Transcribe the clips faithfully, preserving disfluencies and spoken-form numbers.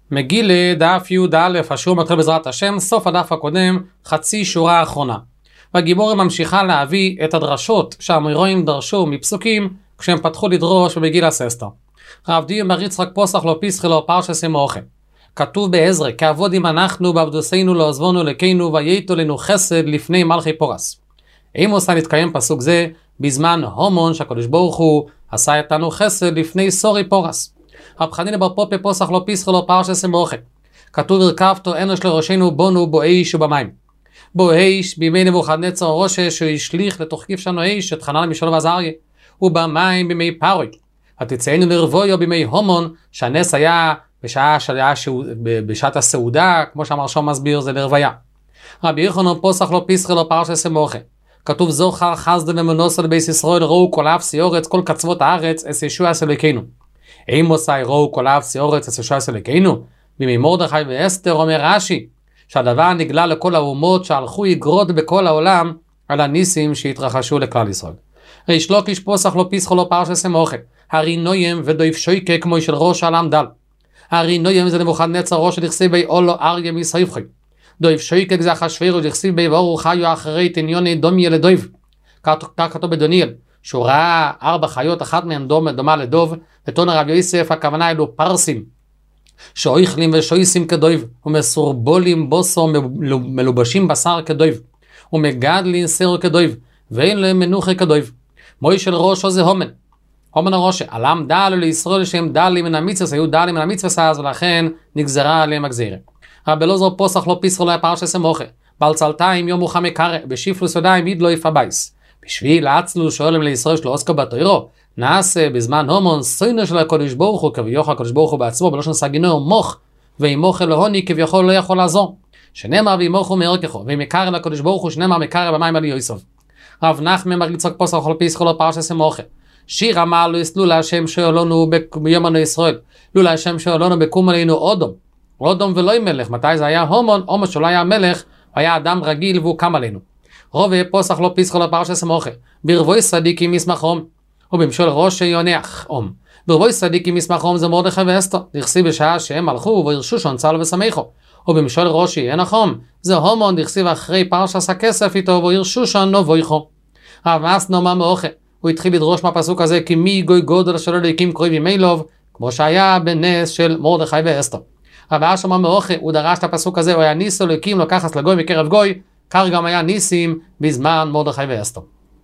מגילה דף י"א, השיעור מתחיל בעזרת השם, סוף הדף הקודם, חצי שורה האחרונה. והגיבורה ממשיכה להביא את הדרשות שהאמוראים דרשו מפסוקים כשהם פתחו לדרוש במגילה ססטר. רב דיו בר יצחק פוסח לא פיסחי לא פרשס מוחה. כתוב בעזרא, כעבודים אנחנו בעבדוסנו לא עזבונו לקנו וייתו לנו חסד לפני מלכי פורס. אם עושה להתקיים פסוק זה בזמן הומון שהקדוש ברוך הוא עשה איתנו חסד לפני סורי פורס. רב חנינא בר פופא פוסח לא פיסחי לא פרשס מוחה. כתוב הרכבתו אנוש לראשנו בונו בו איש ובמים. בו איש בימי נבוכדנצר ראשה שהוא השליך לתוך כבשנו איש את חנן משול ועזריה. ובמים בימי פרוי. ותצאנו לרבויו בימי הומון שהנס היה בשעה שהיה בשעת הסעודה, כמו שאמר שום מסביר זה לרוויה. רבי יוחנן פוסח לא פיסחי לא פרשס מוחה. כתוב זוכר חסד ומנוסה לבייס ישראל ראו כל אף סיורץ כל קצוות הארץ אס ישוע סלקנו. אם עושי ראו כל אף סיורץ אס ישוע סלקנו. בימי מרדכי ואסתר אומר רש"י שהדבר נגלה לכל האומות שהלכו יגרות בכל העולם על הניסים שהתרחשו לכלל ישראל. ריש לוקיש פוסח לא פיסחי לא פרשס מוחה. הרי נוים ודויף שויקה כמו של ראש העולם דל. הרי נוים זה נבוכדנצר ראש דכסיב בי אולו אריה מסייפחי. דויף שויקה זה אחשוורוש דכסיב בי ואורו חיו אחרי תניוני דומיה לדויב. כך כתוב בדניאל שהוא ראה ארבע חיות אחת מהן דומה, דומה לדוב. ותונה רב יוסף הכוונה אלו פרסים שאויכלים ושויסים כדויב ומסורבולים בוסו מלובשים בשר כדויב ומגדלים סיר כדויב ואין להם מנוחי כדויב. מוי של ראשו זה הומן. הומן הראשה, עלם דלו לישראל שהם דלים מן המצווס, היו דלים מן המצווס אז, ולכן נגזרה עליהם הגזירה. רב אלעזר פוסח לא פיסחי לא פרשס מוחה. בעל צלתיים יום מוחמא קרא, בשיפלוס ידיים יד לא יפבייס. בשביל עצלו שואלים לישראל שלא עוסקו בתוירו, נעשה בזמן הומון סוינו של הקדוש ברוך הוא, כביכול הקדוש ברוך הוא בעצמו, בלושן סגינו מוך, ואם מוחה להוני כביכול לא יכול לעזור. שנאמר ואם מוכו מערכו, ואם יקרא לקדוש ברוך הוא, שנאמר מקרא במים על יוסף. רב נחמן בר יצחק פוסח לא פיסחי לא פרשס מוחה. שיר אמר לו יסלו להשם שאולנו ביומנו ישראל, לו להשם שאולנו בקום עלינו אודום, אודום ולא מלך. מתי זה היה הומון? הומון שלא היה מלך, היה אדם רגיל והוא קם עלינו. רובה פוסח לא פיסחי לא פרשס מוחה. ברבוי צדיקים ישמח הום, ובמשול ראש יונח הום. ברבוי צדיקים ישמח הום זה מרדכי ואסתר, דכסיב בשעה שהם הלכו וירשו שונצל ושמחו. ובמשול ראש ינח הום זה הומון, דכסיב אחרי פרשס הכסף איתו וירשו שנובויחו. רב מסנו מה מאוחה, הוא התחיל לדרוש מהפסוק הזה כי מי גוי גודל שלא להקים קרוב ימי לוב, כמו שהיה בנס של מרדכי ואסתר. רב אשר מה מאוחה, הוא דרש את הפסוק הזה, הוא היה ניסו להקים לקחת לגוי מקרב גוי, כך גם היה ניסים בזמן מרדכי ואסתר.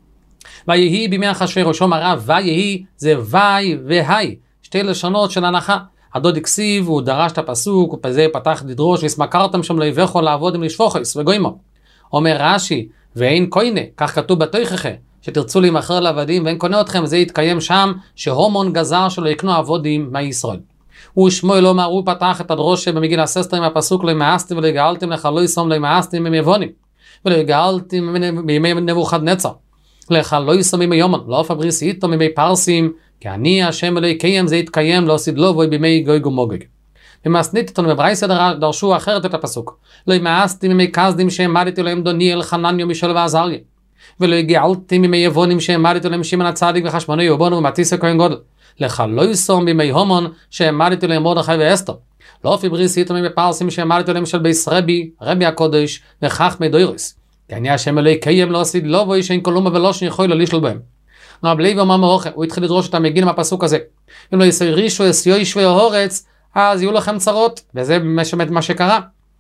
ויהי בימי אחשוורוש, אומר רב, ויהי זה וי והי, שתי לשונות של הנחה. הדוד הכסיב, הוא דרש את הפסוק, וזה פתח לדרוש, והסמכרתם שם להיבכו לעבוד עם לשפוחס וגוימו. אומר רש"י, ואין קוינה, כך כתוב בתוכחה, שתרצו להימכר לעבדים ואין קונה אתכם, זה יתקיים שם שהומון גזר שלא יקנו עבודים מישראל. ושמואל אומר, הוא פתח את הדרושה במגילה ססטר עם הפסוק לא ימאסתם ולא יגאלתם לך לא יסום לא ימאסתם עם יבונים ולא יגאלתם בימי נבוכדנצר לך לא יסום בימי יומן לא פבריס איתו בימי פרסים כי אני השם אלוהיכם זה יתקיים לא סדלו בוי בימי גוי ומוגג. ומסנית איתנו בברייתא דרשו אחרת את הפסוק לא ימאסתם בימי כסדים שהעמדתי להם דניאל חנניה מישאל ועזריה ולא יגאלתם בימי יבונים שהעמדתי להם שמעון הצדיק וחשמונאי ובונו ומתיסיה כהן גודל לך לא יסום בימי הומון שהעמדתי להם מרדכי ואסתר לא פבריס איתו בימי פרסים שהעמדתי להם של בייס רבי רבי הקודש וחכמי דוירוס כי אני השם אלוהיכם לא עשיד לא בוי שאין כלום ולא שיכול לא לשלול בהם. רב לוי אומר מאוחה, הוא התחיל לדרוש את המגיל מהפסוק הזה, אם לא יסרישו יסיו ישוי ההורץ אז יהיו לכם צרות, וזה מה שקרה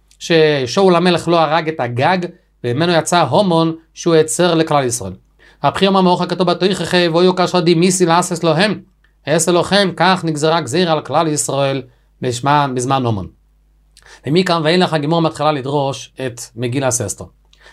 ששאול המלך לא הרג את הגג וממנו יצא הומון שהוא יצר לכלל ישראל. הבחיר אומר מאוחה כתוב בתוכחה ואויו כאשר דימיסי לאסס להם אעשה לכם, כך נגזרה גזירה על כלל ישראל בזמן, בזמן הומון. ומכאן ואילך הגימור מתחילה לדרוש את מגילה ססטר.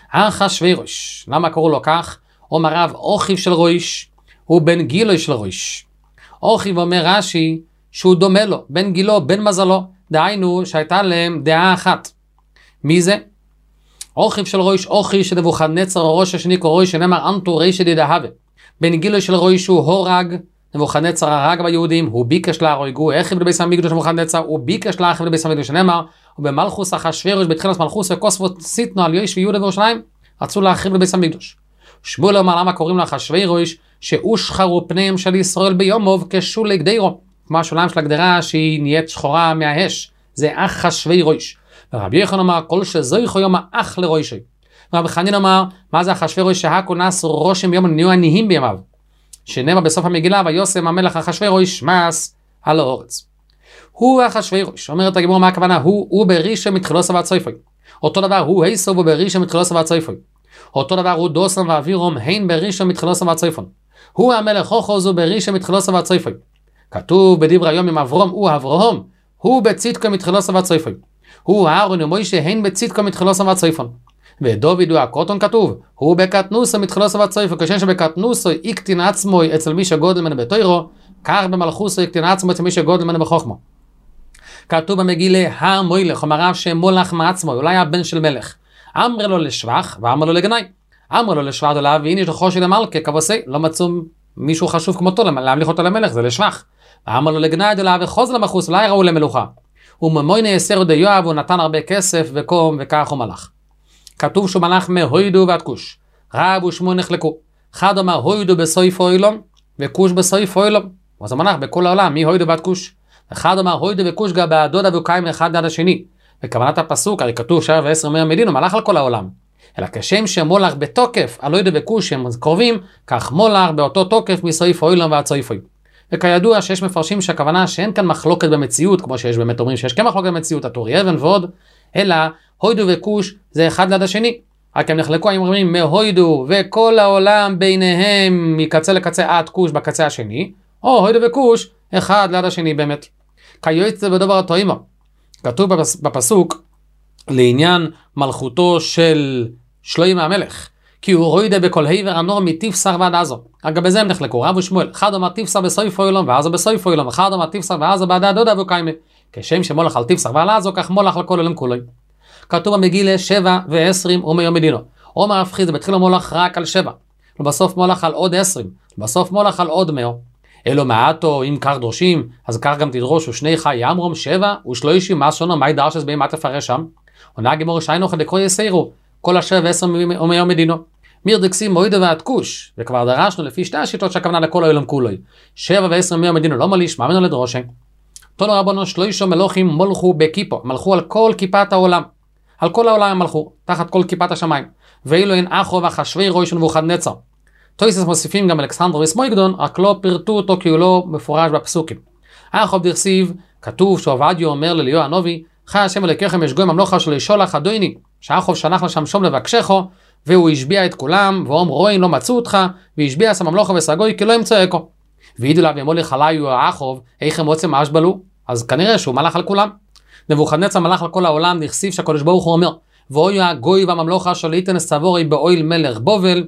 אחשוורוש, למה קראו לו כך? אומר רב, אוכיב של ראש הוא בן גילו של ראש. אוכיב אומר רש"י שהוא דומה לו, בן גילו, בן מזלו, דהיינו שהייתה להם דעה אחת. מי זה? אוכיב של ראש, אוכי של נבוכדנצר ראש השני כראש שנאמר אנטו רישא דדהווה. בן גילו של ראש הוא הורג, נבוכדנצר הרג ביהודים, הוא ביקש להרוגו, החריב לבית המקדש נבוכדנצר, הוא ביקש להחריב לבית המקדש שנאמר, ובמלכוס אחשוורוש בתחילת מלכוס וכוספות סיטנו על יויש ויהודה וירושלים, רצו להחריב לבית המקדש. שמואל אומר למה קוראים לאחשוורוש שהושחרו פניהם של ישראל ביומוב כשולי גדירו, כמו השוליים של הגדרה שהיא נהיית שחורה מהאש, זה אחשוורוש. ורבי יוחנן אמר, כל שזויכו יום האח לרוישי. ורבי חנין אמר, מה זה אחשוורוש שהכונס רושם ביום נהיו עניים בימיו? שנאמר בסוף המגילה, ויוסם המלך אחשוורוש מס על האורץ. הוא אחשוורוש, אומרת הגימור, מה הכוונה? הוא, הוא בראשון מתחילוסו ועד סופו. אותו דבר הוא היסוב ובראשון מתחילוסו ועד סופו. אותו דבר הוא דוסון ואבירום הן בראשון מתחילוסו ועד סופו. הוא המלך חוכוז ובראשון מתחילוסו ועד סופו. כתוב בדברי היום עם אברום, הוא אברהם, הוא בצדקו מתחילוסו ועד סופו. הוא אהרון ומוישה הן בצדקו מתחילוסו ועד סופו. ודוד הוא הקוטון כתוב, הוא בקטנוסו מתחילוסו ועד סופו, כשם שבקטנוסו יקטין עצמו אצל מי שגודל ממנו בתוירו, כך במלכוסו יקטין עצמו אצל מי שגודל ממנו בחוכמו. כתוב במגילה, המוילך, אמר רב שמולך מעצמו, אולי הבן של מלך. אמר לו לשבח, ואמר לו לגנאי. אמר לו לשבח דלה, והנה יש לחושי למלכה, כבוסי, לא מצאו מישהו חשוב כמותו, להמליך אותו למלך, זה לשבח. ואמר לו לגנאי דלה, וחוז למחוס, אולי ראו למלוכה. וממויני יסר די יואב, הוא נתן הרבה כסף וקום, וכך הוא מלך. כתוב שהוא מלך מהוידו ועד כוש. רב ושמו נחלקו. אחד אמר הוידו בסויף אוילום, וכוש בסויף אוילום. אז המלך בכל העולם, מי הוידו ועד כוש? אחד אמר הוידו וכוש גא בעדודה וקיים אחד עד השני. וכוונת הפסוק, הרי כתוב שבע ועשר מאה מדינו, מלך על כל העולם. אלא כשם שמולך בתוקף, על הוידו וכוש הם קרובים, כך מולך באותו תוקף מסויף אוילום ועד סויף אוילום. וכידוע שיש מפרשים שהכוונה שאין כאן מחלוקת במציאות, כמו שיש באמת אומרים שיש כן מחלוקת במציאות, התורי אבן ועוד, אלא הוידו וכוש זה אחד ליד השני. רק הם נחלקו, הם אומרים מהוידו וכל העולם ביניהם מקצה לקצה עד כוש בקצה השני, או הוידו וכוש אחד ליד השני באמת. כיועץ בדבר התוימו. כתוב בפסוק לעניין מלכותו של שלוימה המלך, כי הוא רוידה בכל היבר הנור מתפסר ועד עזו. אגב בזה הם נחלקו, רב ושמואל, אחד אמר תפסר בסויף אוילום ועזו בסויף אוילום, אחד אמר תפסר ועזו בעד הדודה וקיימה. כשם שמולך על תפסר ועל עזו, כך מולך על כל עולם כולו. כתוב במגילה שבע ועשרים ומיום מדינו. עומר הפחיד, זה בתחיל מולך רק על שבע, ובסוף מולך על עוד עשרים, ובסוף מולך על עוד מאה. אלו מעטו, אם כך דורשים, אז כך גם תדרושו שני חי אמרום שבע ושלושים, מה שונו, מה ידרשס בהם, מה תפרש שם? עונה גמור שיינו חדקו יסיירו, כל השבע ועשר ומיום מדינו. מיר דקסים מוידו ועד כוש, וכבר דרשנו לפי שתי השיטות שהכוונה לכל העולם כולו. שבע ועשר ומיום מדינו לא מליש, מה מנו לדרושה? תולו רבונו שלושו מלוכים מולכו בקיפו, מלכו על כל כיפת העולם. על כל העולם הם מלכו, תחת כל כיפת השמיים. ואילו אין אחו ואחשוורוש ונבוכדנצר. תויסס מוסיפים גם אלכסנדר וסמויגדון, רק לא פירטו אותו כי הוא לא מפורש בפסוקים. אחוב דרסיב, כתוב שעובדיה אומר לאליהו הנביא, חי השם אלוקיכם יש גוי ממלוכה של ישולח אדוני, שאחוב שלח לשם שום לבקשךו, והוא השביע את כולם, ואום רואים לא מצאו אותך, והשביע שם ממלוכה וסגוי כי לא ימצא אקו. וידעו לה וימוליך עליו האחוב, איך הם רוצים אשבלו? אז כנראה שהוא מלך על כולם. נבוכדנצר מלך על כל העולם, נכסיף שהקדוש ברוך הוא אומר, ואוי הגוי והממלוכה של איתן סבורי באויל מלך בובל,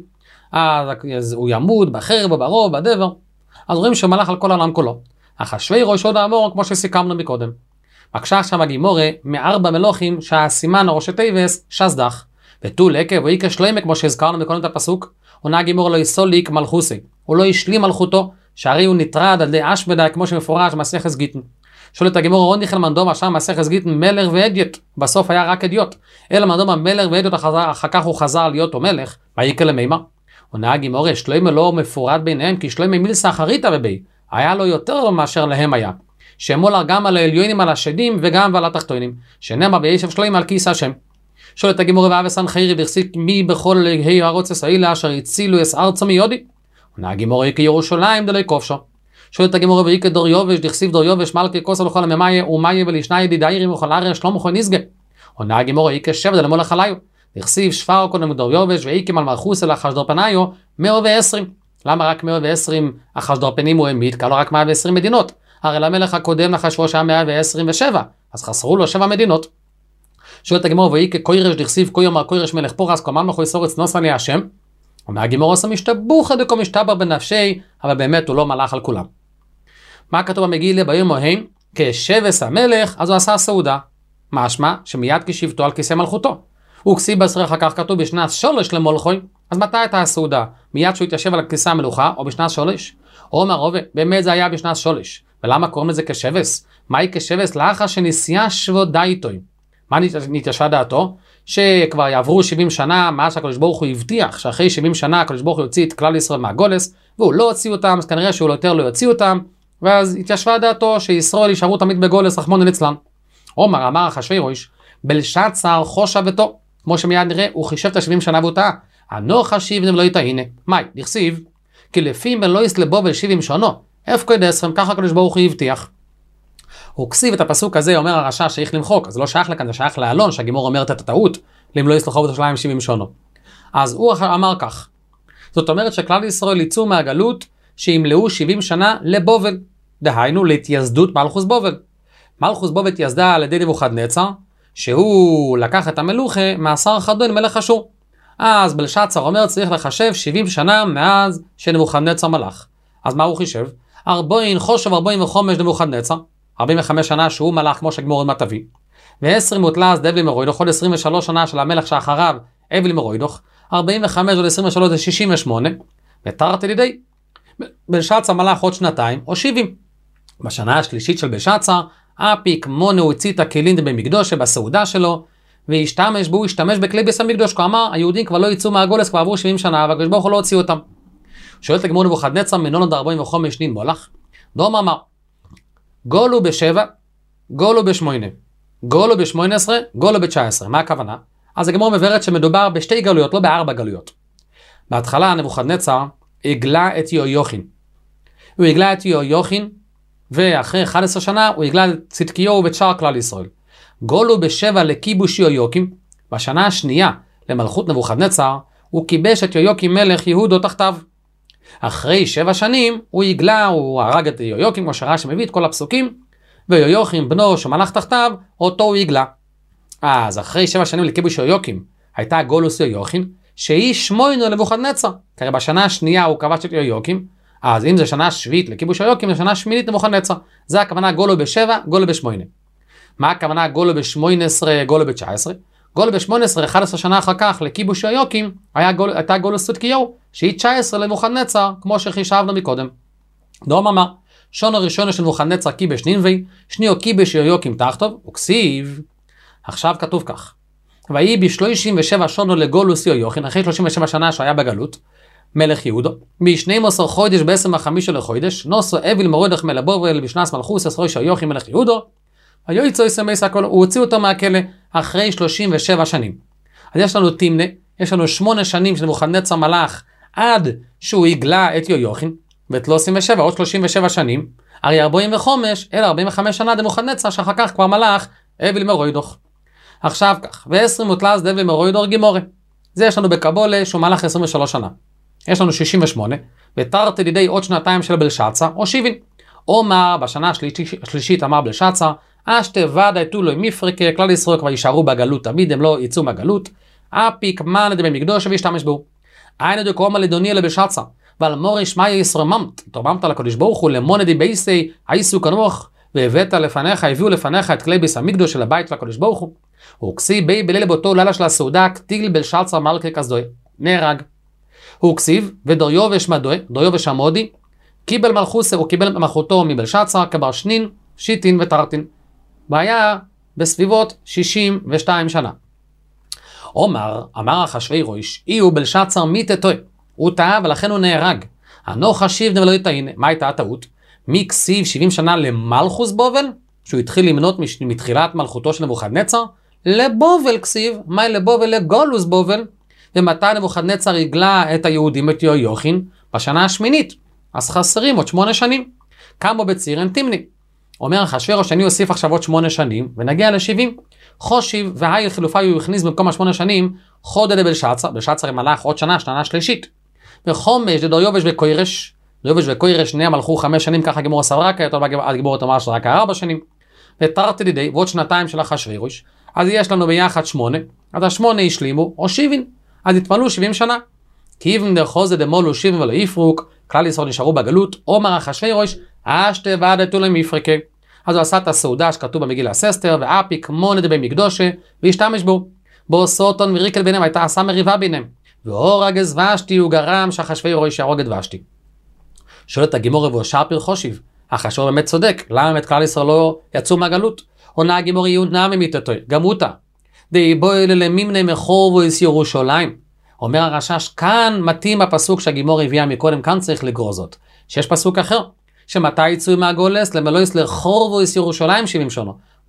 אז הוא ימוד בחרב וברוב בדבר. אז רואים שהוא מלך על כל העולם כולו. אחשוורוש עוד האמור כמו שסיכמנו מקודם. מקשה עכשיו הגימורה מארבע מלוכים שהסימן הראשי תיבס שסדח. ותול עקב ואיקה שלמה כמו שהזכרנו מקודם את הפסוק. עונה הגימורה לא יסוליק מלכוסי. הוא לא השלים מלכותו, שהרי הוא נטרד על ידי אשבדה כמו שמפורש במסכת גיטין. שואלת הגימורה רון ניחל מנדומה שם מסכת גיטין מלך ואדיוט. בסוף היה רק אדיוט. אלא מנדומה מלך ואדיוט אחר כך הוא חזר להיות מלך. ויקה למימה. עונה הגימורה שלמה לא מפורד ביניהם כי שלמה מילסה אחריתה ובי. היה לו יותר מאשר להם היה. שמולר גם על העליונים על השדים וגם על התחתונים. שנאמר בישב שלמה על כיס השם. שואלת הגימורה ואבסן חיירי והחזיק מי בכל להי הרוצס האלה אשר הצילו את ארצו מיודי. עונה הגימורה כי ירושלים דלוי כובשו. שואלת הגימורה ואיקה דור יובש דכסיב דור יובש מלכי כוסה לכל הממאיה ומאיה ולשני ידידיירים וכל אריה שלמה חוי נזגה. עונה הגימורה איקה שבע דלמולך עליו. דכסיב שפר קודם דור יובש ואיקים על מלכוס אל אחשדרפניו מאה ועשרים. למה רק מאה ועשרים אחשדרפנים הוא העמיד? כי לא רק מאה ועשרים מדינות. הרי למלך הקודם אחשוורוש היה מאה ועשרים ושבע, אז חסרו לו שבע מדינות. שואלת הגימורה ואיקה קוירש דכסיב קוי אמר קוירש מלך פורס קומן מחוי סורץ נוסן לי השם. והגימורה עושה משתבוחה דקו משתבר בנפשי, אבל באמת הוא לא מלך על כולם. מה כתוב במגילה ביום ההם? כשבס המלך, אז הוא עשה סעודה. משמע שמיד כשבתו על כיסא מלכותו. וכסיב בעשרה אחר כך כתוב בשנת שולש למולכוי, אז מתי הייתה הסעודה? מיד שהוא התיישב על כיסא המלוכה או בשנת שולש? אומר רובה, באמת זה היה בשנת שולש. ולמה קוראים לזה כשבס? מהי כשבס? לאחר שנסיעה שבו דייטוי. מה נתיישבה דעתו? שכבר יעברו שבעים שנה, מאז שהקדוש ברוך הוא הבטיח שאחרי שבעים שנה הקדוש ברוך הוא יוציא את כלל ישראל מהגולס, והוא לא הוציא אותם, אז כנראה שהוא יותר לא יוציא אותם, ואז התיישבה דעתו שישראל יישארו תמיד בגולס רחמנא ליצלן. עומר אמר אחשוורוש, בלשאצר חושב ותו, כמו שמיד נראה, הוא חישב את ה-שבעים שנה והוא טעה. אנו חשיב ולא יטעינה. מאי, נכסיב, כי לפי מלא יסלבו ולשבעים שונו, הפקוי דעשרים, ככה הקדוש ברוך הוא הבטיח. הוא כסיב את הפסוק הזה, אומר הרשע שייך למחוק, אז לא שייך לכאן, זה שייך לאלון, שהגימור אומרת את הטעות, למלוא יסלחו ותשליים שבעים שונו. אז הוא אמר כך, זאת אומרת שכלל ישראל יצאו מהגלות, שימלאו שבעים שנה לבובל, דהיינו להתייסדות מלכוס בובל. מלכוס בובל התייסדה על ידי נבוכדנצר, שהוא לקח את המלוכה מהשר חדון מלך אשור. אז בלשאצר אומר צריך לחשב שבעים שנה מאז שנבוכדנצר מלך. אז מה הוא חישב? ארבעים חושב ארבעים וחמש נבוכדנצר, ארבעים וחמש שנה שהוא מלך כמו שגמור עוד תביא, ו-עשרים מוטלס דבלי מרוידוך, עוד עשרים ושלוש שנה של המלך שאחריו אבלי מרוידוך, ארבעים וחמש עוד עשרים ושלוש זה שישים ושמונה, ותרת לידי. בלשאצר מלך עוד שנתיים או שבעים. בשנה השלישית של בלשאצר, אפיק מונה הוא הצית הכלים במקדוש שבסעודה שלו, והשתמש בו, השתמש בכלי ביס המקדוש, הוא אמר, היהודים כבר לא יצאו מהגולס, כבר עברו שבעים שנה, והקדוש ברוך הוא לא הוציא אותם. שואלת לגמור נבוכדנצר, מנון עוד ארבעים וחמש שנים מולך, דום אמר, גולו בשבע, גולו בשמונה, גולו בשמונה עשרה, גולו בתשע עשרה. מה הכוונה? אז הגמור מבארת שמדובר בשתי גלויות, לא בארבע גלויות. בהתחלה נבוכדנצר הגלה את יהויכין. הוא הגלה את יהויכין, ואחרי אחת עשרה שנה הוא הגלה את צדקיהו ואת שאר כלל ישראל. גולו בשבע לכיבוש יהויקים, בשנה השנייה למלכות נבוכדנצר, הוא כיבש את יהויקים מלך יהודו תחתיו. אחרי שבע שנים הוא הגלה, הוא הרג את יהויקים, כמו שרש"י מביא את כל הפסוקים, ויהויקים בנו שמלך תחתיו, אותו הוא הגלה. אז אחרי שבע שנים לכיבוש יהויקים, הייתה גולוס יהויכין, שהיא שמוינו לנבוכדנצר. כי בשנה השנייה הוא כבש את יהויקים, אז אם זה שנה שביעית לכיבוש יהויקים, זה שנה שמינית נבוכדנצר. זה הכוונה גולו בשבע, גולו בשמונה. מה הכוונה גולו בשמונה עשרה, גולו בתשע עשרה? גולו בשמונה עשרה, אחת עשרה שנה אחר כך לכיבוש יהויקים, היה גול, הייתה גולוס צדקיהו, שהיא תשע עשרה לנבוכדנצר, כמו שחישבנו מקודם. דום אמר, שונו ראשון של נבוכדנצר כיבש נינבי, שניו כיבש יהויקים תחתיו, וכסיב. עכשיו כתוב כך, ויהי בשלושים ושבע שונו לגולוס יהויכין, אחרי שלושים ושבע שנה שהיה בגלות, מלך יהודו, בשנים עשר חודש בעשרים וחמישה לחודש, נוסו אביל מרוידוך מלך בובל בשנס מלכוס עשרה יהויכין מלך יהודו, היועצו יסמס הכל, הוא הוציא אותו מהכלא אחרי שלושים ושבע שנים. אז יש לנו תימנה, יש לנו שמונה שנים של נבוכדנצר מלך עד שהוא הגלה את יהויכין, ואת לא עשרים ושבע, עוד שלושים ושבע שנים, הרי ארבעים וחמש, אלא ארבעים וחמש שנה נבוכדנצר שאחר כך כבר מלך אביל מרוידוך. עכשיו כך, ועשרים מוטלס דבלי מרוידוך גימורה. זה יש לנו בקבולה שהוא מלך עשרים ושלוש שנה. יש לנו שישים ושמונה, ותרת לידי עוד שנתיים של בלשאצר, או שבעים. אומר, בשנה השלישית, השלישית אמר בלשאצר, אשתה ודאי תולוי מפרקה, כלל ישראל כבר יישארו בגלות, תמיד הם לא יצאו מהגלות, אפיק מן דמי מקדוש וישתמש בו. היינו דקומה לדוני לבלשאצר, ועל מורי שמיה ישרממת, תרממת לקדוש ברוך הוא למונדי בייסי, הייסו כנוך, והבאת לפניך, הביאו לפניך את כלי ביס המקדוש של הבית לקדוש ברוך הוא. וכסיב בי בלילה באותו לילה של הסעודה, כתיל בלשאצר מלכי כסדוי, נהרג. הוא כסיב, ודריובש מדוי, דריובש המודי, קיבל מלכוסה, הוא קיבל מלכותו מבלשאצר, כבר שנין, שיטין וטרטין. והיה בסביבות שישים ושתיים שנה. אומר, אמר אחשוורוש, אי הוא בלשאצר מיתתוי, הוא טעה ולכן הוא נהרג. אנו חשיב ולא יטעינה. מה הייתה הטעות? מי כסיב שבעים שנה למלכוס בובל, שהוא התחיל למנות מתחילת מלכותו של נבוכדנצר, לבובל כסיב, מה לבובל? לגולוס בובל. ומתי נבוכדנצר הגלה את היהודים את יהויכין? בשנה השמינית. אז חסרים עוד שמונה שנים. כמה בציר אין תימני. אומר אחשוורוש שאני אוסיף עכשיו עוד שמונה שנים, ונגיע ל-שבעים. חושיב והי חילופה הוא הכניס במקום השמונה שנים, חודה לבלשאצר, בלשאצר מלך עוד שנה, שנה שלישית. וחומש דריובש וקוירש, דריובש וקוירש שניהם מלכו חמש שנים, ככה גמור הסברקה, יותר בגמור תאמר של רק ארבע שנים. ותרת לידי, ועוד שנתיים של אחשוורוש, אז יש לנו ביחד שמונה, אז השמונה השלימו, או שבעים, אז התמלאו שבעים שנה. כי אבן דחוזה דמולו שבעים ולא יפרוק, כלל ישראל נשארו בגלות, אומר אחשוורוש, אשתה ודאי תולוי מפרקה. אז הוא עשה את הסעודה שכתוב במגילה אסתר, ואפיק מונה דבי מקדושה, והשתמש בו. בו סוטון וריקל ביניהם, הייתה עשה מריבה ביניהם. והורג את ושתי, הוא גרם שאחשוורוש יהרוג את ושתי. שואלת הגימור רבו שפיר חושיב, אחשוורוש באמת צודק, למה באמת כלל ישראל לא יצאו מהגלות? עונה הגימור יהודה ממיתתוי, גם אותה. די בואי ללמימני מחור ואיס ירושלים. אומר הרשש, כאן מתאים הפסוק שהגימור הביאה מקודם, כאן צריך לגרור זאת. שיש פסוק אחר, שמתי יצאו מהגולס, למלויס לחור ואיס ירושלים שבעים שונו.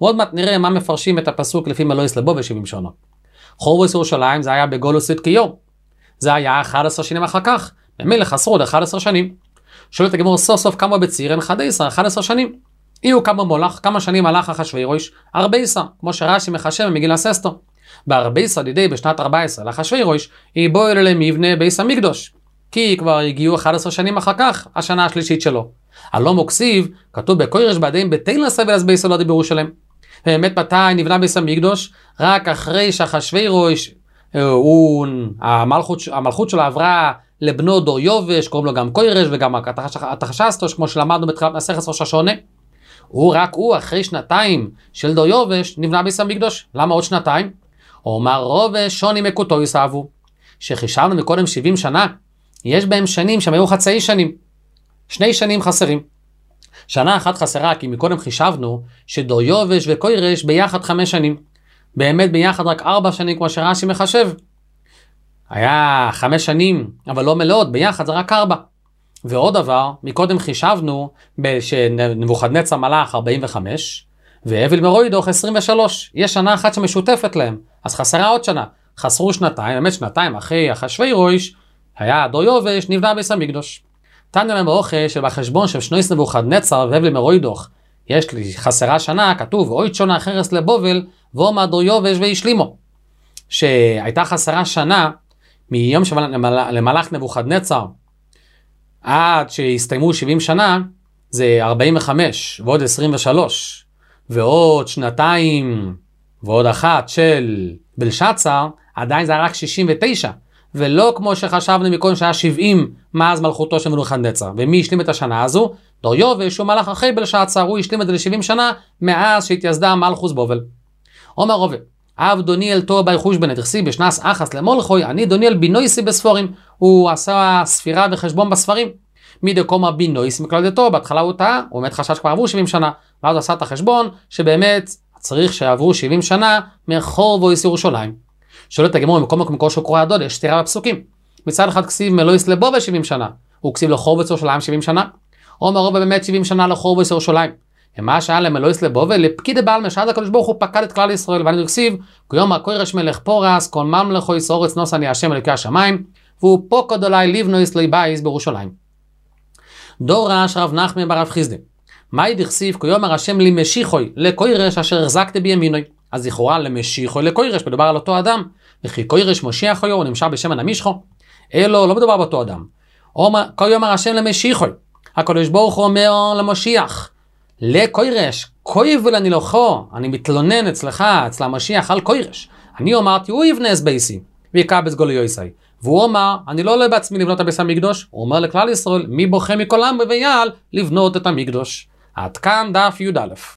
ועוד מעט נראה מה מפרשים את הפסוק לפי מלויס לבו ב-שבעים שנה. חורבוס ירושלים זה היה בגולוס צדקיהו. זה היה אחת עשרה שנים אחר כך, במילא חסרו עוד אחת עשרה שנים. שואלת הגמרא סוף סוף כמה בצירן אחת עשרה שנים. יהיו כמה מולך, כמה שנים הלך אחשוורוש? ארבעשר, כמו שרש"י מחשב במגילת אסתר. בארבעשר דידי בשנת ארבע עשרה לאחשוורוש, יבוא אליהם מבנה בית המקדש. כי כבר הגיעו אחת עשרה שנים אחר כך, השנה השלישית שלו. הלא מוקסיב, כתוב בקוירש בעדיהם בתל הסבל אז בית סולודי בירושלים. באמת מתי נבנה בית המקדש? רק אחרי שאחשוורוש, הוא, המלכות, המלכות שלו עברה לבנו דוריובש, קוראים לו גם קוירש וגם ארתחשסטוש, כמו שלמדנו בתחילת מסכת ראש השונה. הוא רק הוא אחרי שנתיים של דוריובש נבנה בית המקדש. למה עוד שנתיים? אומר רובש שוני מקוטו יסעבו. שחישבנו מקודם שבעים שנה, יש בהם שנים שהם היו חצאי שנים. שני שנים חסרים. שנה אחת חסרה כי מקודם חישבנו שדוריובש וקוירש ביחד חמש שנים. באמת ביחד רק ארבע שנים כמו שרש"י מחשב. היה חמש שנים אבל לא מלאות, ביחד זה רק ארבע. ועוד דבר, מקודם חישבנו שנבוכדנצר מלך ארבעים וחמש ואבל מרוידוך עשרים ושלוש. יש שנה אחת שמשותפת להם, אז חסרה עוד שנה. חסרו שנתיים, באמת שנתיים אחרי אחשוורוש היה דוריובש נבנה בית המקדש. תניא להם באוכל שבחשבון של שנות נבוכדנצר ואבל מרוידוך יש לי חסרה שנה, כתוב אוי שונה אחרס לבובל ואומר דוריובש והשלימו. שהייתה חסרה שנה מיום למלך נבוכדנצר עד שהסתיימו שבעים שנה, זה ארבעים וחמש ועוד עשרים ושלוש ועוד שנתיים ועוד אחת של בלשצר, עדיין זה רק שישים ותשע, ולא כמו שחשבנו מקודם שהיה שבעים מאז מלכותו של נבוכדנצר. ומי השלים את השנה הזו? דוריובש הוא מלך אחרי בלשצר, הוא השלים את זה ל-שבעים שנה מאז שהתייסדה מלכוס בובל. אומר רובה, אב דוניאל תור בי חושבן דכסיב בשנס אחס למולכוי, אני דוניאל בינויסי בספורים. הוא עשה ספירה וחשבון בספרים. מי דקומר בינויסי מכלל דתו, בהתחלה הוא טעה, הוא באמת חשב שכבר עברו שבעים שנה, ואז עשה את החשבון שבאמת צריך שעברו שבעים שנה מחורבוס ירושלים. שואלת הגמרא במקום מקור שהוא קורא הדוד, יש סתירה בפסוקים. מצד אחד כסיב מלויס לבו ב-שבעים שנה, הוא כסיב לחורבוס ירושלים שבעים שנה. אומר רוב באמת שבעים שנה לחורבוס ירושלים. ומה שהיה למלויס לבו ולפקיד הבעל משעד הקדוש ברוך הוא פקד את כלל ישראל, ואני כסיב כיום הקוירש מלך פורס כל ממלכו יסורץ נוס אני השם אלוקי השמיים והוא פוקד עלי לבנויס לי בייס בירושלים. דורש רב נחמן ברב חיסדא מאי דכסיב כיומר השם לי משיחוי לקוירש אשר החזקתי בימינוי. אז לכאורה למשיחוי לקוירש מדובר על אותו אדם, וכי קוירש משיח הוא נמשל בשם הנמישחו, אלו לא מדובר באותו אדם. כיומר השם למשיחוי, הקדוש ברוך הוא אומר למשיח לקוירש כואב אני לכו, אני מתלונן אצלך אצל המשיח על קוירש. אני אמרתי הוא יבנה את ביתי ויקבץ גלויותיי, והוא אמר אני לא עולה בעצמי לבנות את בית המקדש. הוא אומר לכלל ישראל מי בוכה מכל עם וויעל לבנות את המקדש. עד כאן דף י"א.